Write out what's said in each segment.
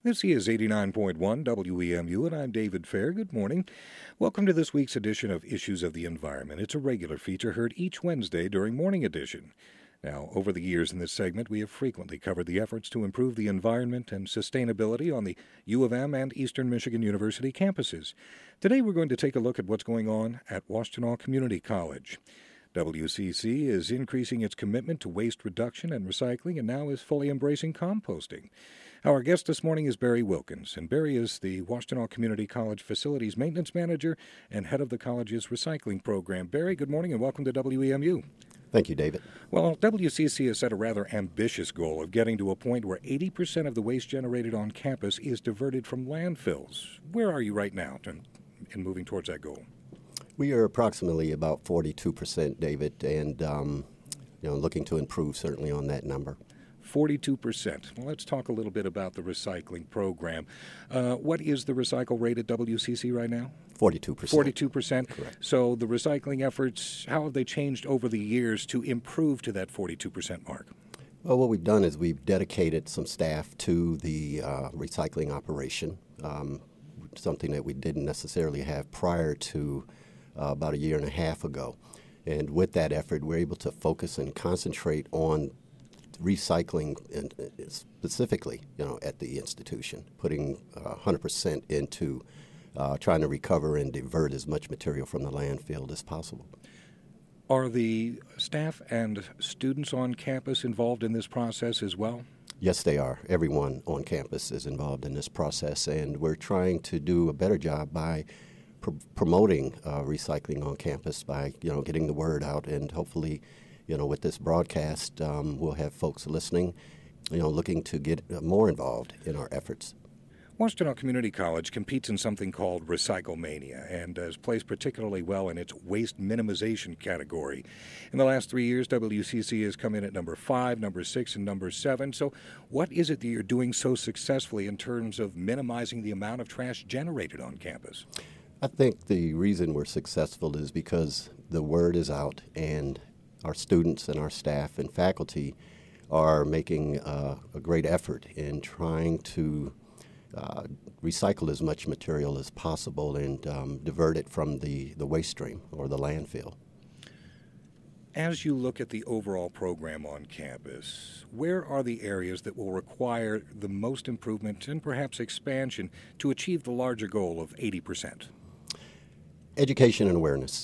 This is 89.1 WEMU, and I'm David Fair. Good morning. Welcome to this week's edition of Issues of the Environment. It's a regular feature heard each Wednesday during Morning Edition. Now, over the years in this segment, we have frequently covered the efforts to improve the environment and sustainability on the U of M and Eastern Michigan University campuses. Today, we're going to take a look at what's going on at Washtenaw Community College. WCC is increasing its commitment to waste reduction and recycling and now is fully embracing composting. Our guest this morning is Barry Wilkins, and Barry is the Washtenaw Community College Facilities Maintenance Manager and head of the college's recycling program. Barry, good morning and welcome to WEMU. Thank you, David. Well, WCC has set a rather ambitious goal of getting to a point where 80% of the waste generated on campus is diverted from landfills. Where are you right now in moving towards that goal? We are approximately about 42%, David, and looking to improve certainly on that number. 42%. Well, let's talk a little bit about the recycling program. What is the recycle rate at WCC right now? 42%. 42%? Correct. So the recycling efforts, how have they changed over the years to improve to that 42% mark? Well, what we've done is we've dedicated some staff to the recycling operation, something that we didn't necessarily have prior to about a year and a half ago. And with that effort, we're able to focus and concentrate on recycling specifically, at the institution, putting 100% into trying to recover and divert as much material from the landfill as possible. Are the staff and students on campus involved in this process as well? Yes, they are. Everyone on campus is involved in this process, and we're trying to do a better job by promoting recycling on campus by, getting the word out, and hopefully, with this broadcast, we'll have folks listening, looking to get more involved in our efforts. Washtenaw Community College competes in something called Recyclemania and has placed particularly well in its waste minimization category. In the last 3 years, WCC has come in at number 5, number 6, and number 7. So what is it that you're doing so successfully in terms of minimizing the amount of trash generated on campus? I think the reason we're successful is because the word is out and our students and our staff and faculty are making a great effort in trying to recycle as much material as possible and divert it from the waste stream or the landfill. As you look at the overall program on campus, where are the areas that will require the most improvement and perhaps expansion to achieve the larger goal of 80%? Education and awareness.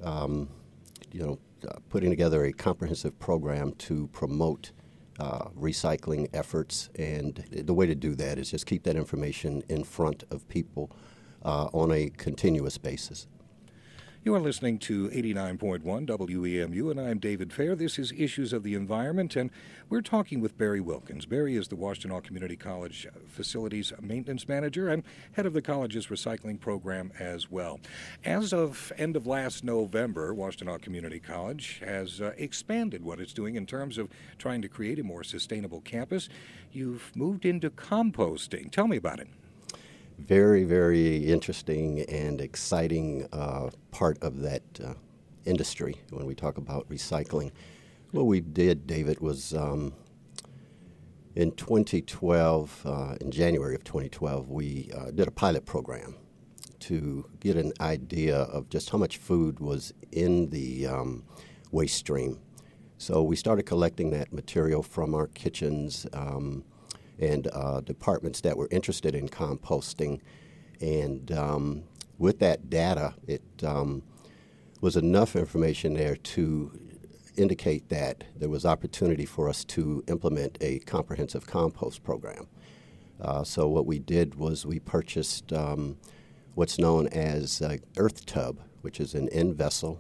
Putting together a comprehensive program to promote recycling efforts, and the way to do that is just keep that information in front of people on a continuous basis. You are listening to 89.1 WEMU, and I'm David Fair. This is Issues of the Environment, and we're talking with Barry Wilkins. Barry is the Washtenaw Community College Facilities Maintenance Manager and head of the college's recycling program as well. As of end of last November, Washtenaw Community College has expanded what it's doing in terms of trying to create a more sustainable campus. You've moved into composting. Tell me about it. Very, very interesting and exciting part of that industry when we talk about recycling. What we did, David, was in 2012, in January of 2012, we did a pilot program to get an idea of just how much food was in the waste stream. So we started collecting that material from our kitchens and departments that were interested in composting. And with that data, it was enough information there to indicate that there was opportunity for us to implement a comprehensive compost program. So what we did was we purchased what's known as Earth Tub, which is an end vessel,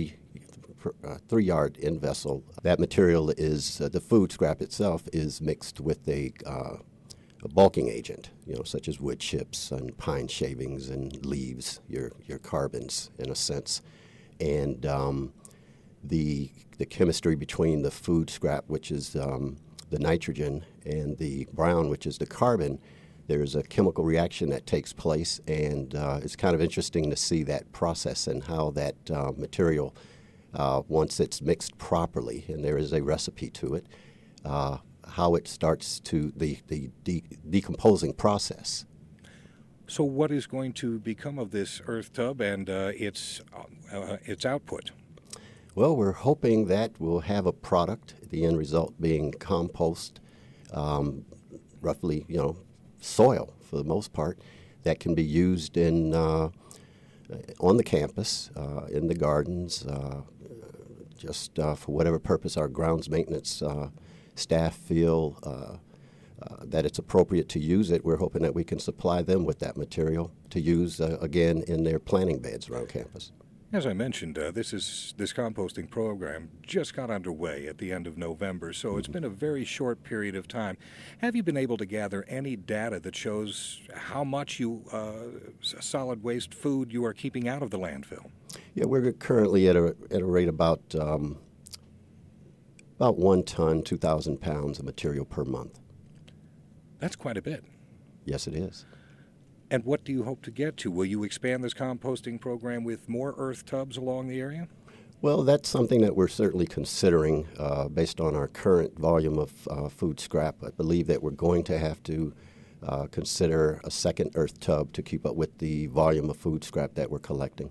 3-yard end vessel. That material is, the food scrap itself is mixed with a bulking agent, such as wood chips and pine shavings and leaves, your carbons in a sense. And the chemistry between the food scrap, which is the nitrogen, and the brown, which is the carbon, there's a chemical reaction that takes place, and it's kind of interesting to see that process and how that material, once it's mixed properly, and there is a recipe to it, how it starts to the decomposing process. So what is going to become of this earth tub and its output? Well, we're hoping that we'll have a product, the end result being compost, roughly, soil for the most part, that can be used on the campus, in the gardens, just for whatever purpose our grounds maintenance staff feel that it's appropriate to use it. We're hoping that we can supply them with that material to use, again, in their planting beds around campus. As I mentioned, this composting program just got underway at the end of November, so it's been a very short period of time. Have you been able to gather any data that shows how much solid waste food you are keeping out of the landfill? Yeah, we're currently at a rate about 1 ton, 2,000 pounds of material per month. That's quite a bit. Yes, it is. And what do you hope to get to? Will you expand this composting program with more earth tubs along the area? Well, that's something that we're certainly considering based on our current volume of food scrap. I believe that we're going to have to consider a second earth tub to keep up with the volume of food scrap that we're collecting.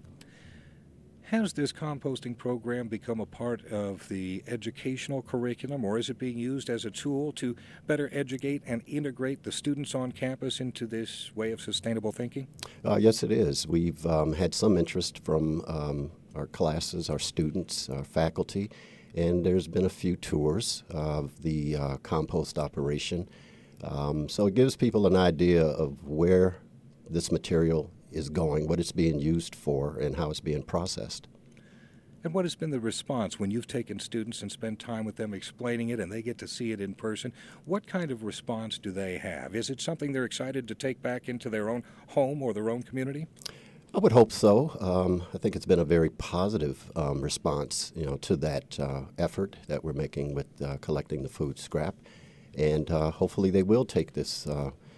Has this composting program become a part of the educational curriculum, or is it being used as a tool to better educate and integrate the students on campus into this way of sustainable thinking? Yes, it is. We've had some interest from our classes, our students, our faculty, and there's been a few tours of the compost operation. So it gives people an idea of where this material is going, what it's being used for, and how it's being processed. And what has been the response when you've taken students and spent time with them explaining it and they get to see it in person? What kind of response do they have? Is it something they're excited to take back into their own home or their own community? I would hope so. I think it's been a very positive response, to that effort that we're making with collecting the food scrap, and hopefully they will take this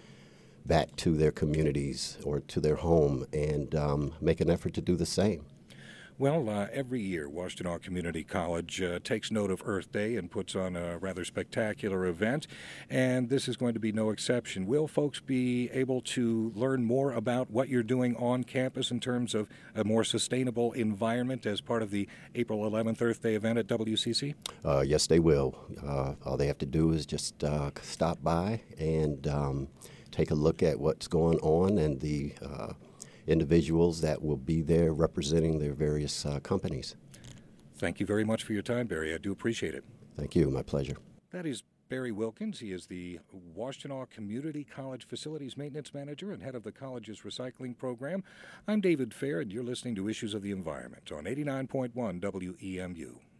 back to their communities or to their home and make an effort to do the same. Well, every year, Washtenaw Community College takes note of Earth Day and puts on a rather spectacular event, and this is going to be no exception. Will folks be able to learn more about what you're doing on campus in terms of a more sustainable environment as part of the April 11th Earth Day event at WCC? Yes, they will. All they have to do is just stop by and take a look at what's going on and the individuals that will be there representing their various companies. Thank you very much for your time, Barry. I do appreciate it. Thank you. My pleasure. That is Barry Wilkins. He is the Washtenaw Community College Facilities Maintenance Manager and head of the college's recycling program. I'm David Fair, and you're listening to Issues of the Environment on 89.1 WEMU.